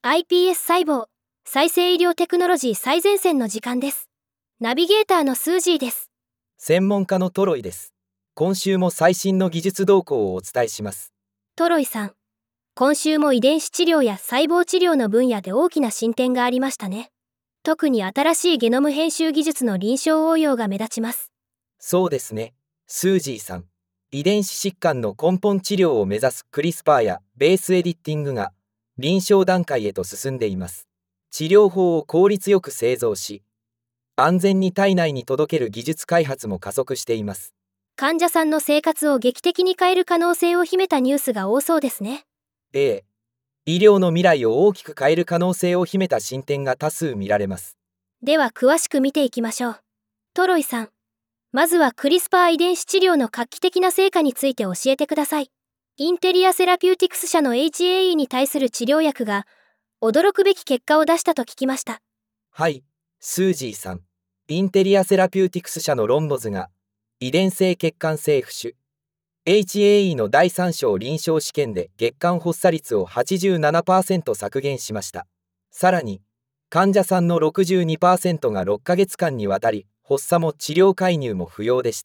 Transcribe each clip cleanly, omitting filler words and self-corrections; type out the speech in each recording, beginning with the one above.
iPS 細胞再生医療テクノロジー最前線の時間です。ナビゲーターのスージーです。 専門家のトロイです。今週も最新の技術動向をお伝えします。 トロイさん、今週も遺伝子治療や細胞治療の分野で大きな進展がありましたね。特に新しいゲノム編集技術の臨床応用が目立ちます。 そうですね、スージーさん。遺伝子疾患の根本治療を目指すクリスパーやベースエディッティングが臨床段階へと進んでいます。治療法を効率よく製造し、安全に体内に届ける技術開発も加速しています。 患者さんの生活を劇的に変える可能性を秘めたニュースが多そうですね。 医療の未来を大きく変える可能性を秘めた進展が多数見られます。 では詳しく見ていきましょう。トロイさん、まずはクリスパー遺伝子治療の画期的な成果について教えてください。インテリアセラピューティクス社の HAE に対する治療薬が驚くべき結果を出したと聞きました。 はい、スージーさん。インテリアセラピューティクス社のロンボズが遺伝性血管性浮腫 HAE の第3章臨床試験で月間発作率を 87% 削減しました。さらに患者さんの 62% が6ヶ月間にわたり発作も治療介入も不要でした。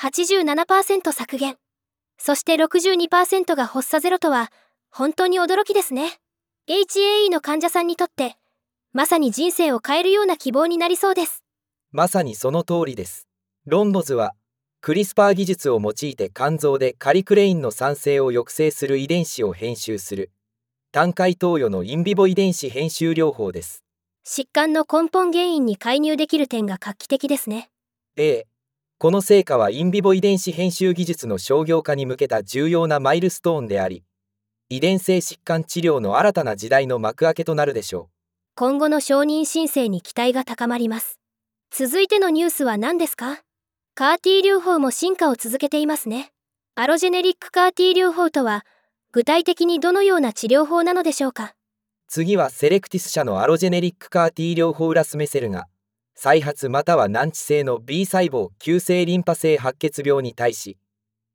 87% 削減、そして 62% が発作ゼロとは本当に驚きですね。 HAE の患者さんにとってまさに人生を変えるような希望になりそうです。 まさにその通りです。ロンボズはクリスパー技術を用いて肝臓でカリクレインの産生を抑制する遺伝子を編集する単回投与のインビボ遺伝子編集療法です。 疾患の根本原因に介入できる点が画期的ですね。 この成果はインビボ遺伝子編集技術の商業化に向けた重要なマイルストーンであり、遺伝性疾患治療の新たな時代の幕開けとなるでしょう。 今後の承認申請に期待が高まります。続いてのニュースは何ですか？カー T 療法も進化を続けていますね。アロジェネリックカー T 療法とは具体的にどのような治療法なのでしょうか？ 次はセレクティス社のアロジェネリックカー T 療法ウラスメセルが再発または難治性の B 細胞急性リンパ性白血病に対し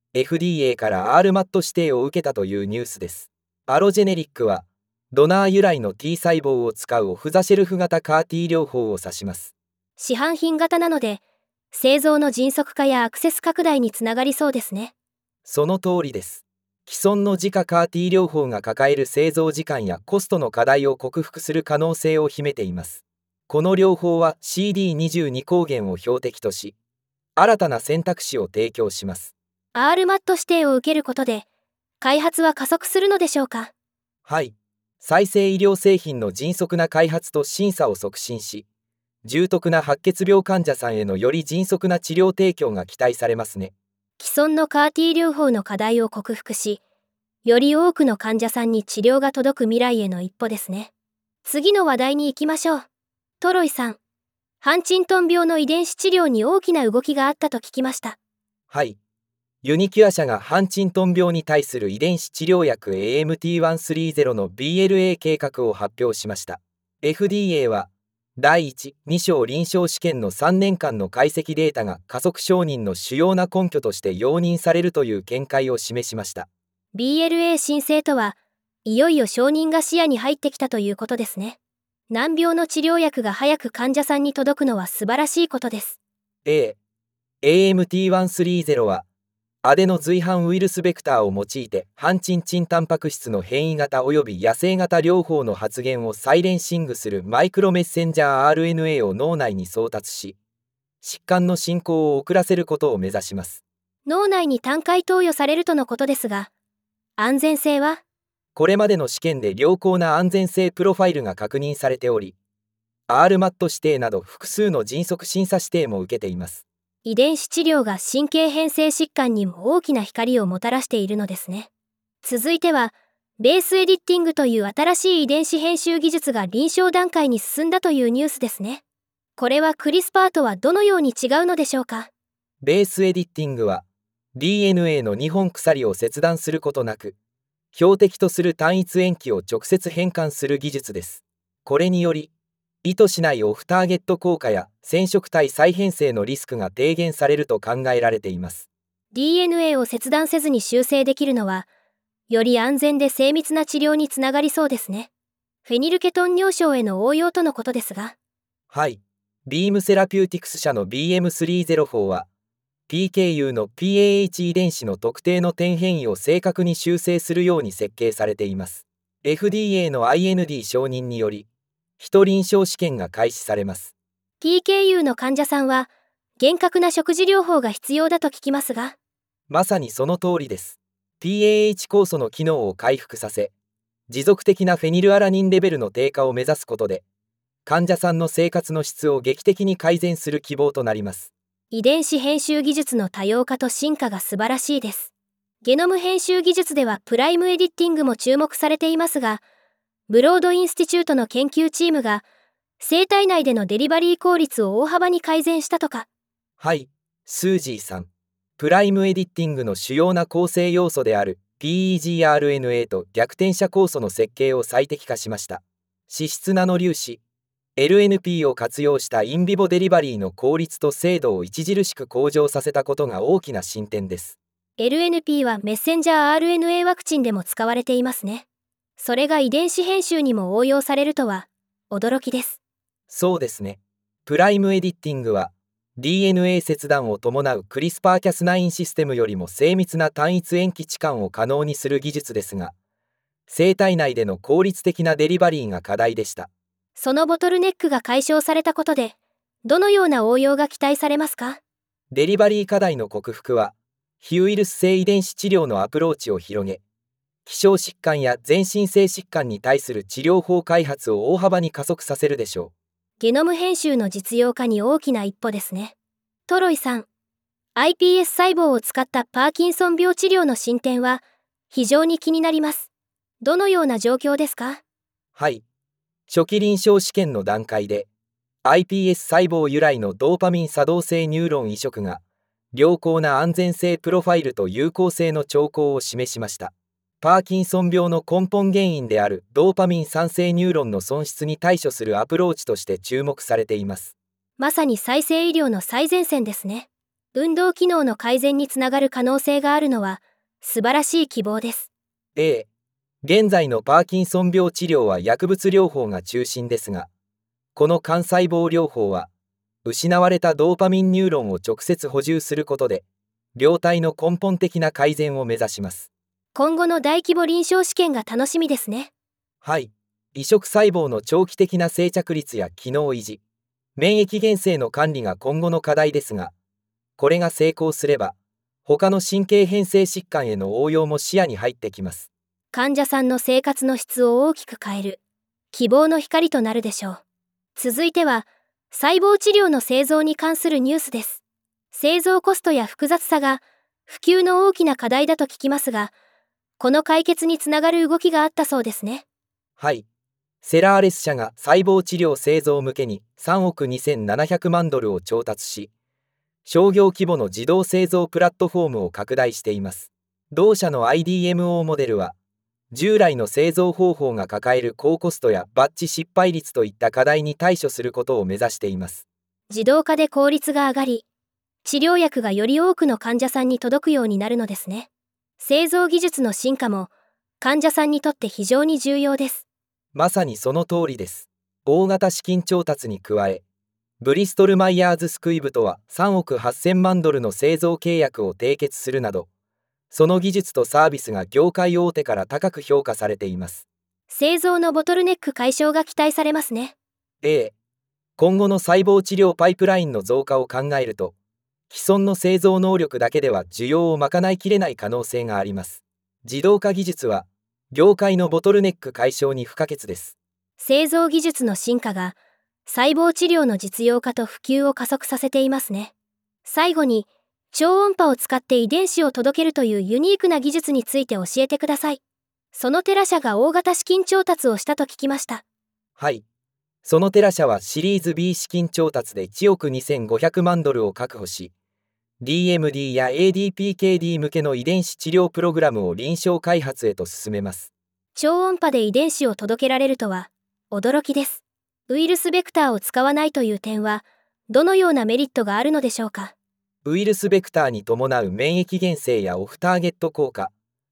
FDA から RMAT 指定を受けたというニュースです。アロジェネリックはドナー由来の T 細胞を使うオフザシェルフ型カー T 療法を指します。 市販品型なので製造の迅速化やアクセス拡大につながりそうですね。 その通りです。既存の自家カー T 療法が抱える製造時間やコストの課題を克服する可能性を秘めています。この療法は CD22 抗原を標的とし、新たな選択肢を提供します。 RMAT 指定を受けることで開発は加速するのでしょうか？ はい。再生医療製品の迅速な開発と審査を促進し、重篤な白血病患者さんへのより迅速な治療提供が期待されますね。 既存のカー T 療法の課題を克服し、より多くの患者さんに治療が届く未来への一歩ですね。次の話題に行きましょう。トロイさん、ハンチントン病の遺伝子治療に大きな動きがあったと聞きました。 はい。ユニキュア社がハンチントン病に対する遺伝子治療薬 AMT130 の BLA 計画を発表しました。FDA は第1、2章臨床試験の3年間の解析データが加速承認の主要な根拠として容認されるという見解を示しました。 BLA 申請とは、いよいよ承認が視野に入ってきたということですね。難病の治療薬が早く患者さんに届くのは素晴らしいことです。 AMT130 はアデノ随伴ウイルスベクターを用いてハンチンチンタンパク質の変異型及び野生型療法の発現をサイレンシングするマイクロメッセンジャー RNA を脳内に送達し、疾患の進行を遅らせることを目指します。 脳内に単回投与されるとのことですが、安全性は？ これまでの試験で良好な安全性プロファイルが確認されており、RMAT 指定など複数の迅速審査指定も受けています。 遺伝子治療が神経変性疾患にも大きな光をもたらしているのですね。続いては、ベースエディッティングという新しい遺伝子編集技術が臨床段階に進んだというニュースですね。これはクリスパーとはどのように違うのでしょうか？ ベースエディッティングは DNA の2本鎖を切断することなく、標的とする単一塩基を直接変換する技術です。これにより、意図しないオフターゲット効果や染色体再編成のリスクが低減されると考えられています。 DNA を切断せずに修正できるのは、より安全で精密な治療につながりそうですね。 フェニルケトン尿症への応用とのことですが。 はい。ビームセラピューティクス社の BM304 は、PKU の PAH 遺伝子の特定の点変異を正確に修正するように設計されています。FDA の IND 承認により、人臨床試験が開始されます。 PKU の患者さんは、厳格な食事療法が必要だと聞きますが。 まさにその通りです。PAH 酵素の機能を回復させ、持続的なフェニルアラニンレベルの低下を目指すことで、患者さんの生活の質を劇的に改善する希望となります。 遺伝子編集技術の多様化と進化が素晴らしいです。ゲノム編集技術ではプライムエディッティングも注目されていますが、ブロードインスティチュートの研究チームが、生体内でのデリバリー効率を大幅に改善したとか。 はい、スージーさん。プライムエディッティングの主要な構成要素である PEGRNA と逆転写酵素の設計を最適化しました。脂質ナノ粒子LNP を活用したインビボデリバリーの効率と精度を著しく向上させたことが大きな進展です。 LNP はメッセンジャー RNA ワクチンでも使われていますね。それが遺伝子編集にも応用されるとは、驚きです。 そうですね。プライムエディッティングは、DNA 切断を伴うクリスパーキャス9システムよりも精密な単一塩基置換を可能にする技術ですが、生体内での効率的なデリバリーが課題でした。 そのボトルネックが解消されたことで、どのような応用が期待されますか？ デリバリー課題の克服は、非ウイルス性遺伝子治療のアプローチを広げ、希少疾患や全身性疾患に対する治療法開発を大幅に加速させるでしょう。 ゲノム編集の実用化に大きな一歩ですね。トロイさん、iPS 細胞を使ったパーキンソン病治療の進展は非常に気になります。どのような状況ですか？ はい。初期臨床試験の段階で、iPS 細胞由来のドーパミン作動性ニューロン移植が、良好な安全性プロファイルと有効性の兆候を示しました。パーキンソン病の根本原因であるドーパミン産生ニューロンの損失に対処するアプローチとして注目されています。 まさに再生医療の最前線ですね。運動機能の改善につながる可能性があるのは素晴らしい希望です。 現在のパーキンソン病治療は薬物療法が中心ですが、この幹細胞療法は、失われたドーパミンニューロンを直接補充することで、病態の根本的な改善を目指します。 今後の大規模臨床試験が楽しみですね。 はい。移植細胞の長期的な生着率や機能維持、免疫原性の管理が今後の課題ですが、これが成功すれば、他の神経変性疾患への応用も視野に入ってきます。 患者さんの生活の質を大きく変える、希望の光となるでしょう。続いては、細胞治療の製造に関するニュースです。製造コストや複雑さが普及の大きな課題だと聞きますが、この解決につながる動きがあったそうですね。 はい。セラーレス社が細胞治療製造向けに3億2700万ドルを調達し、商業規模の自動製造プラットフォームを拡大しています。同社の IDMO モデルは、従来の製造方法が抱える高コストやバッチ失敗率といった課題に対処することを目指しています。 自動化で効率が上がり、治療薬がより多くの患者さんに届くようになるのですね。製造技術の進化も患者さんにとって非常に重要です。 まさにその通りです。大型資金調達に加え、ブリストル・マイヤーズ・スクイブとは3億8000万ドルの製造契約を締結するなど、その技術とサービスが業界大手から高く評価されています。 製造のボトルネック解消が期待されますね。 今後の細胞治療パイプラインの増加を考えると、既存の製造能力だけでは需要を賄いきれない可能性があります。自動化技術は、業界のボトルネック解消に不可欠です。 製造技術の進化が、細胞治療の実用化と普及を加速させていますね。最後に、超音波を使って遺伝子を届けるというユニークな技術について教えてください。そのテラ社が大型資金調達をしたと聞きました。 はい。そのテラ社はシリーズ B 資金調達で1億2500万ドルを確保し、DMD や ADPKD 向けの遺伝子治療プログラムを臨床開発へと進めます。 超音波で遺伝子を届けられるとは、驚きです。ウイルスベクターを使わないという点は、どのようなメリットがあるのでしょうか。 ウイルスベクターに伴う免疫原性やオフターゲット効果、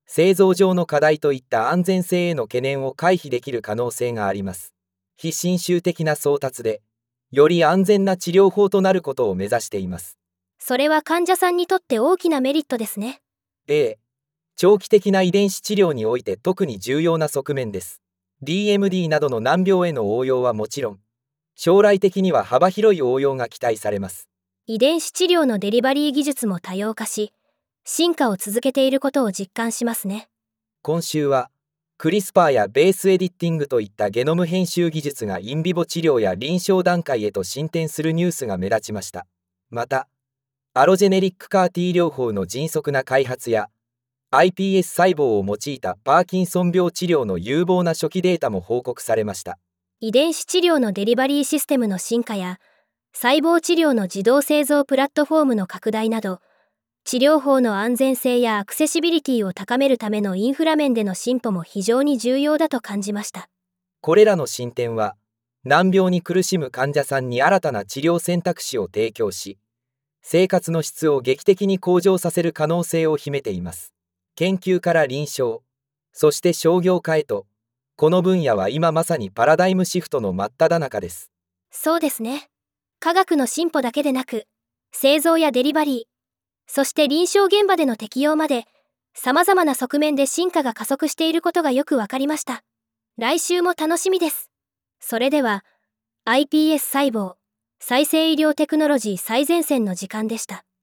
製造上の課題といった安全性への懸念を回避できる可能性があります。非侵襲的な送達で、より安全な治療法となることを目指しています。 それは患者さんにとって大きなメリットですね。 長期的な遺伝子治療において特に重要な側面です。DMD などの難病への応用はもちろん、将来的には幅広い応用が期待されます。 遺伝子治療のデリバリー技術も多様化し、進化を続けていることを実感しますね。 今週は、クリスパーやベースエディッティングといったゲノム編集技術がインビボ治療や臨床段階へと進展するニュースが目立ちました。また、アロジェネリックカー T 療法の迅速な開発や、iPS 細胞を用いたパーキンソン病治療の有望な初期データも報告されました。 遺伝子治療のデリバリーシステムの進化や、細胞治療の自動製造プラットフォームの拡大など、治療法の安全性やアクセシビリティを高めるためのインフラ面での進歩も非常に重要だと感じました。 これらの進展は、難病に苦しむ患者さんに新たな治療選択肢を提供し、生活の質を劇的に向上させる可能性を秘めています。研究から臨床、そして商業化へと、この分野は今まさにパラダイムシフトの真っ只中です。 そうですね。科学の進歩だけでなく、製造やデリバリー、そして臨床現場での適用まで、様々な側面で進化が加速していることがよくわかりました。来週も楽しみです。それでは、iPS 細胞、再生医療テクノロジー最前線の時間でした。